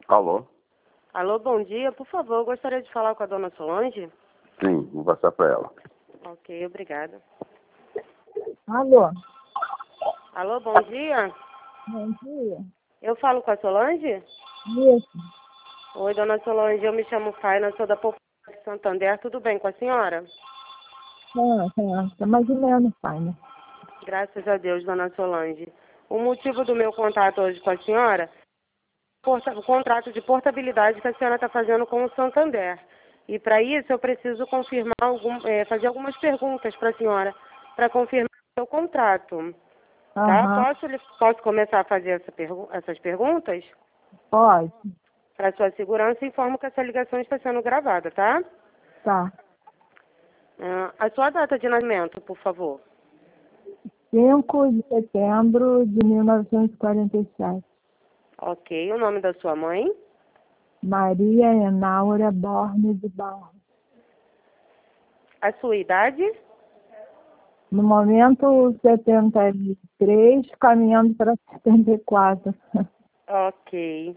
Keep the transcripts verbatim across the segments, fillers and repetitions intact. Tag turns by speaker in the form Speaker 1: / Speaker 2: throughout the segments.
Speaker 1: Alô?
Speaker 2: Alô, bom dia. Por favor, eu gostaria de falar com a dona Solange.
Speaker 1: Sim, vou passar para ela.
Speaker 2: Ok, obrigada.
Speaker 3: Alô?
Speaker 2: Alô, bom dia.
Speaker 3: Bom dia.
Speaker 2: Eu falo com a Solange?
Speaker 3: Isso.
Speaker 2: Oi, dona Solange, eu me chamo Faina, sou da Popular de Santander. Tudo bem com a senhora?
Speaker 3: Ah, tá, tá mais ou menos, pai, né?
Speaker 2: Graças a Deus, dona Solange. O motivo do meu contato hoje com a senhora é o contrato de portabilidade que a senhora está fazendo com o Santander. E para isso eu preciso confirmar algum, é, fazer algumas perguntas para a senhora, para confirmar o seu contrato. Tá?
Speaker 3: Aham.
Speaker 2: Posso, lhe- posso começar a fazer essa pergu essas perguntas?
Speaker 3: Pode.
Speaker 2: Para sua segurança, informo que essa ligação está sendo gravada, tá?
Speaker 3: Tá.
Speaker 2: Ah, a sua data de nascimento, por favor.
Speaker 3: cinco de setembro de mil novecentos e quarenta e sete.
Speaker 2: Ok. O nome da sua mãe?
Speaker 3: Maria Enaura Borne de Barros.
Speaker 2: A sua idade?
Speaker 3: No momento, setenta e três, caminhando para setenta e quatro.
Speaker 2: Ok.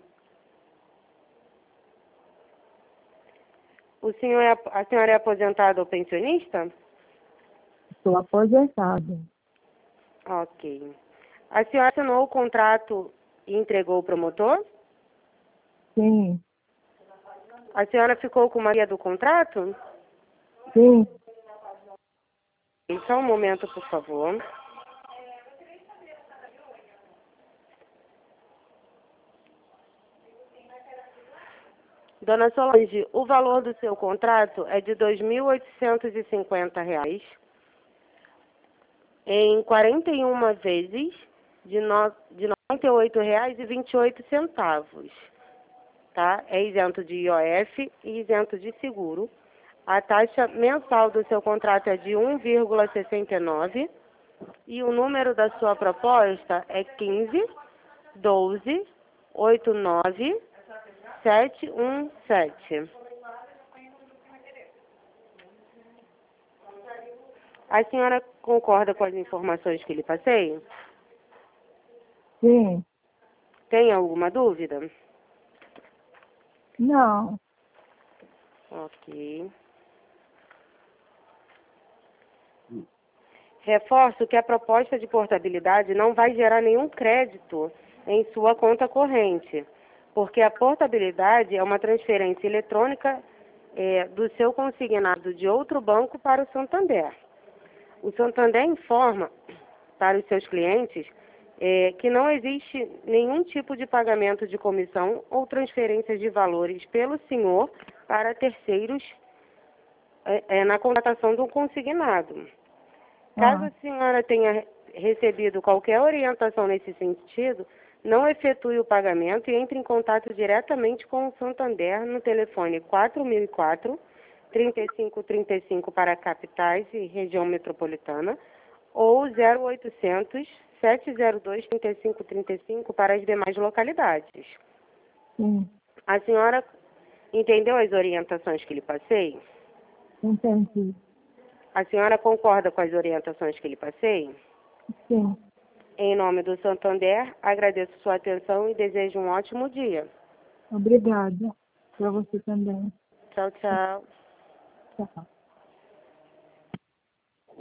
Speaker 2: O senhor é, a senhora é aposentada ou pensionista?
Speaker 3: Estou aposentada.
Speaker 2: Ok. A senhora assinou o contrato e entregou o promotor?
Speaker 3: Sim.
Speaker 2: A senhora ficou com uma guia do contrato?
Speaker 3: Sim.
Speaker 2: Só um momento, por favor. Dona Solange, o valor do seu contrato é de dois mil oitocentos e cinquenta reais em quarenta e uma vezes de, no, de noventa e oito reais e vinte e oito centavos. Tá? É isento de I O F e isento de seguro. A taxa mensal do seu contrato é de um vírgula sessenta e nove e o número da sua proposta é quinze, doze, oitenta e nove, sete um sete. A senhora concorda com as informações que lhe passei?
Speaker 3: Sim.
Speaker 2: Tem alguma dúvida?
Speaker 3: Não.
Speaker 2: Ok. Reforço que a proposta de portabilidade não vai gerar nenhum crédito em sua conta corrente, porque a portabilidade é uma transferência eletrônica é, do seu consignado de outro banco para o Santander. O Santander informa para os seus clientes é, que não existe nenhum tipo de pagamento de comissão ou transferência de valores pelo senhor para terceiros é, é, na contratação do consignado. Caso
Speaker 3: Ah,
Speaker 2: a senhora tenha recebido qualquer orientação nesse sentido, não efetue o pagamento e entre em contato diretamente com o Santander no telefone quatro mil e quatro, trinta e cinco trinta e cinco para capitais e região metropolitana ou zero oitocentos, sete zero dois, trinta e cinco trinta e cinco para as demais localidades.
Speaker 3: sim.
Speaker 2: A senhora entendeu as orientações que lhe passei?
Speaker 3: Entendi.
Speaker 2: A senhora concorda com as orientações que lhe passei?
Speaker 3: Sim.
Speaker 2: Em nome do Santander, agradeço sua atenção e desejo um ótimo dia.
Speaker 3: Obrigada. Para você também.
Speaker 2: Tchau, tchau.
Speaker 3: Tchau.